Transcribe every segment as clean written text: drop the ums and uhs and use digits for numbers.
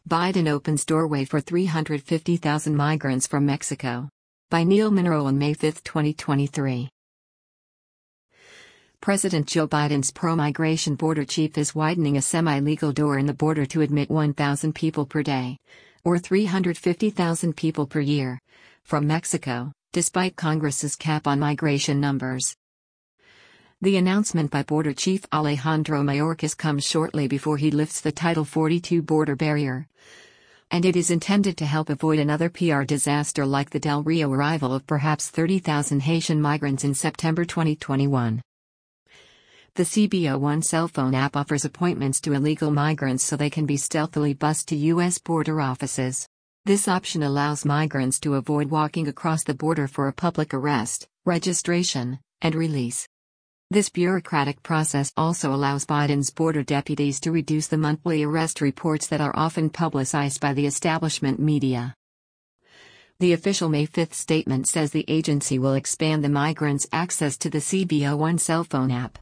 Biden opens doorway for 350,000 migrants from Mexico. By Neil Monroe on May 5, 2023. President Joe Biden's pro-migration border chief is widening a semi-legal door in the border to admit 1,000 people per day, or 350,000 people per year, from Mexico, despite Congress's cap on migration numbers. The announcement by Border Chief Alejandro Mayorkas comes shortly before he lifts the Title 42 border barrier, and it is intended to help avoid another PR disaster like the Del Rio arrival of perhaps 30,000 Haitian migrants in September 2021. The CBO One cell phone app offers appointments to illegal migrants so they can be stealthily bused to U.S. border offices. This option allows migrants to avoid walking across the border for a public arrest, registration, and release. This bureaucratic process also allows Biden's border deputies to reduce the monthly arrest reports that are often publicized by the establishment media. The official May 5 statement says the agency will expand the migrants' access to the CBO One cell phone app.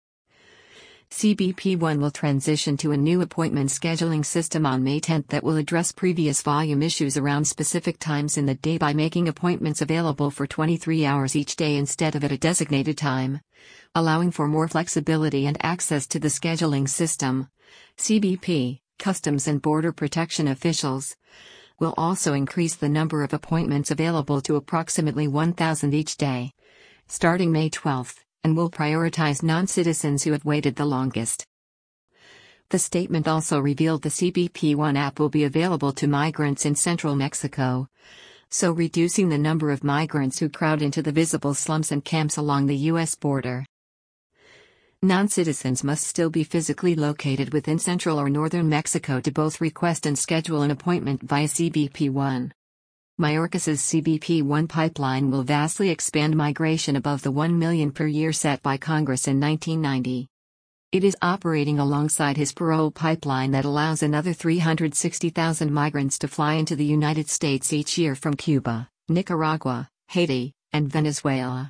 CBP One will transition to a new appointment scheduling system on May 10 that will address previous volume issues around specific times in the day by making appointments available for 23 hours each day instead of at a designated time, allowing for more flexibility and access to the scheduling system. CBP, Customs and Border Protection officials, will also increase the number of appointments available to approximately 1,000 each day, starting May 12. And will prioritize non-citizens who have waited the longest. The statement also revealed the CBP One app will be available to migrants in central Mexico, so reducing the number of migrants who crowd into the visible slums and camps along the U.S. border. Non-citizens must still be physically located within central or northern Mexico to both request and schedule an appointment via CBP One. Mayorkas's CBP One pipeline will vastly expand migration above the 1 million per year set by Congress in 1990. It is operating alongside his parole pipeline that allows another 360,000 migrants to fly into the United States each year from Cuba, Nicaragua, Haiti, and Venezuela.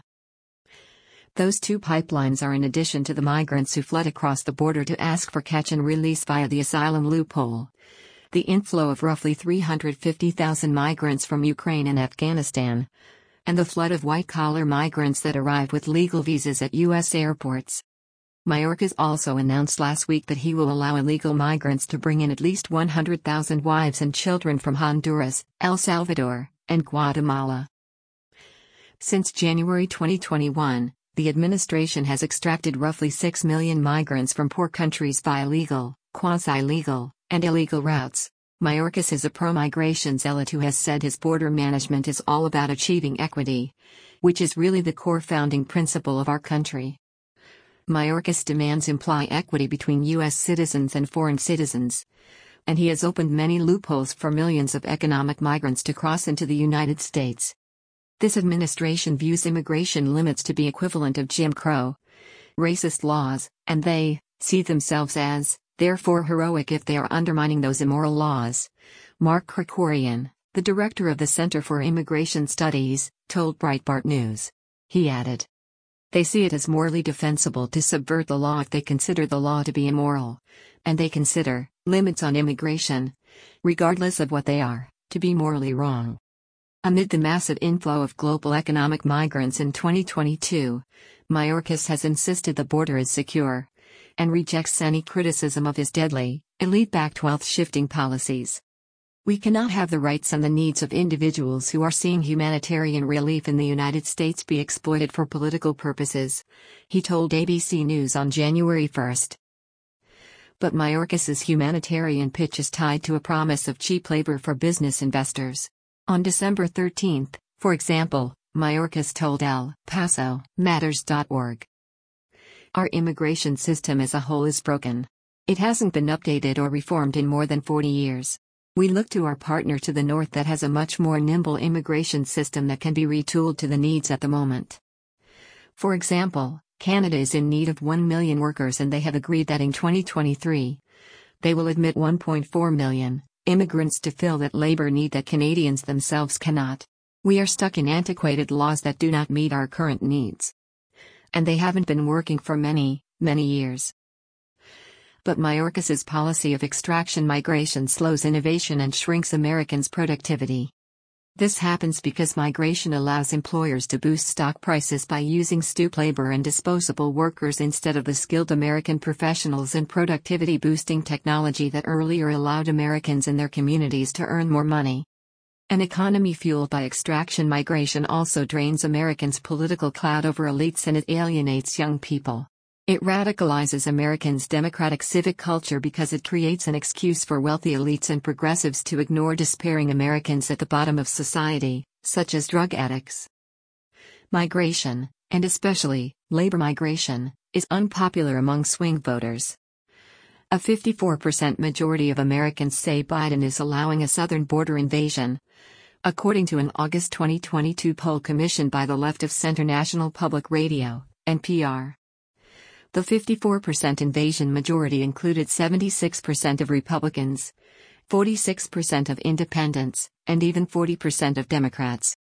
Those two pipelines are in addition to the migrants who fled across the border to ask for catch and release via the asylum loophole. The inflow of roughly 350,000 migrants from Ukraine and Afghanistan, and the flood of white-collar migrants that arrive with legal visas at U.S. airports. Mayorkas also announced last week that he will allow illegal migrants to bring in at least 100,000 wives and children from Honduras, El Salvador, and Guatemala. Since January 2021, the administration has extracted roughly 6 million migrants from poor countries via legal, quasi-legal, and illegal routes. Mayorkas is a pro-migration zealot who has said his border management is all about achieving equity, which is really the core founding principle of our country. Mayorkas demands imply equity between U.S. citizens and foreign citizens, and he has opened many loopholes for millions of economic migrants to cross into the United States. This administration views immigration limits to be equivalent of Jim Crow, racist laws, and they see themselves as therefore heroic if they are undermining those immoral laws. Mark Krikorian, the director of the Center for Immigration Studies, told Breitbart News. He added, "They see it as morally defensible to subvert the law if they consider the law to be immoral, and they consider limits on immigration, regardless of what they are, to be morally wrong." Amid the massive inflow of global economic migrants in 2022, Mayorkas has insisted the border is secure, and rejects any criticism of his deadly, elite-backed wealth-shifting policies. "We cannot have the rights and the needs of individuals who are seeing humanitarian relief in the United States be exploited for political purposes," he told ABC News on January 1. But Mayorkas's humanitarian pitch is tied to a promise of cheap labor for business investors. On December 13, for example, Mayorkas told El Paso Matters.org, "Our immigration system as a whole is broken. It hasn't been updated or reformed in more than 40 years. We look to our partner to the north that has a much more nimble immigration system that can be retooled to the needs at the moment. For example, Canada is in need of 1 million workers and they have agreed that in 2023, they will admit 1.4 million immigrants to fill that labor need that Canadians themselves cannot. We are stuck in antiquated laws that do not meet our current needs. And they haven't been working for many, many years." But Mayorkas's policy of extraction migration slows innovation and shrinks Americans' productivity. This happens because migration allows employers to boost stock prices by using stoop labor and disposable workers instead of the skilled American professionals and productivity-boosting technology that earlier allowed Americans and their communities to earn more money. An economy fueled by extraction migration also drains Americans' political clout over elites and it alienates young people. It radicalizes Americans' democratic civic culture because it creates an excuse for wealthy elites and progressives to ignore despairing Americans at the bottom of society, such as drug addicts. Migration, and especially labor migration, is unpopular among swing voters. A 54% majority of Americans say Biden is allowing a southern border invasion, according to an August 2022 poll commissioned by the Left of Center National Public Radio, NPR. The 54% invasion majority included 76% of Republicans, 46% of independents, and even 40% of Democrats.